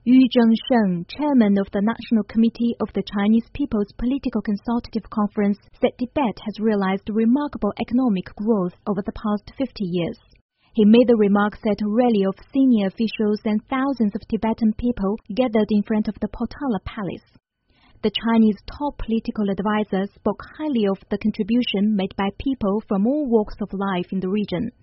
Yu Zhengsheng, chairman of the National Committee of the Chinese People's Political Consultative Conference, said Tibet has realized remarkable economic growth over the past 50 years. He made the remarks at a rally of senior officials and thousands of Tibetan people gathered in front of the Potala Palace. The Chinese top political advisor spoke highly of the contribution made by people from all walks of life in the region.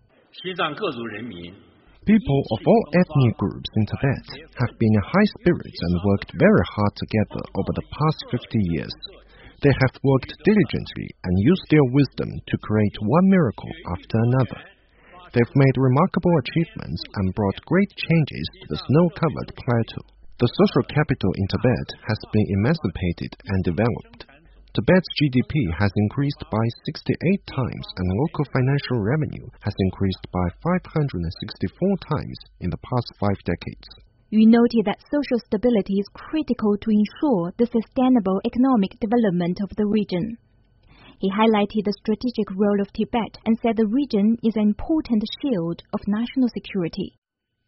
People of all ethnic groups in Tibet have been in high spirits and worked very hard together over the past 50 years. They have worked diligently and used their wisdom to create one miracle after another. They've made remarkable achievements and brought great changes to the snow-covered plateau. The social capital in Tibet has been emancipated and developed. Tibet's GDP has increased by 68 times and local financial revenue has increased by 564 times in the past 5 decades. Yu noted that social stability is critical to ensure the sustainable economic development of the region. He highlighted the strategic role of Tibet and said the region is an important shield of national security.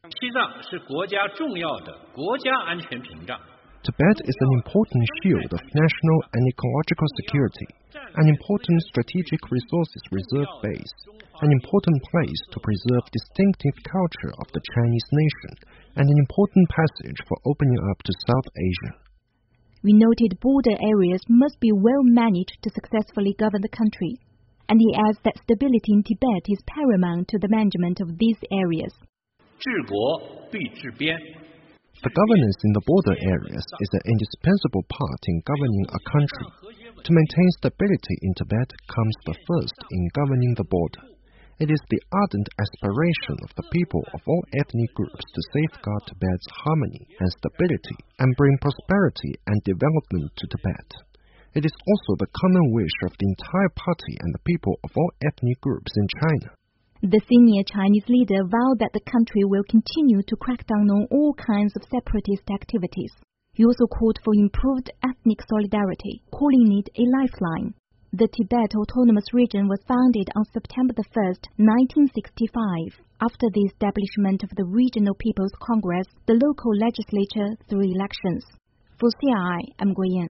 Tibet is an important shield of national and ecological security, an important strategic resources reserve base, an important place to preserve distinctive culture of the Chinese nation, and an important passage for opening up to South Asia. We noted border areas must be well managed to successfully govern the country, and he adds that stability in Tibet is paramount to the management of these areas. The governance in the border areas is an indispensable part in governing a country. To maintain stability in Tibet comes the first in governing the border. It is the ardent aspiration of the people of all ethnic groups to safeguard Tibet's harmony and stability and bring prosperity and development to Tibet. It is also the common wish of the entire party and the people of all ethnic groups in China. The senior Chinese leader vowed that the country will continue to crack down on all kinds of separatist activities. He also called for improved ethnic solidarity, calling it a lifeline. The Tibet Autonomous Region was founded on September 1, 1965, after the establishment of the Regional People's Congress, the local legislature through elections. For CRI, I'm Guoyan.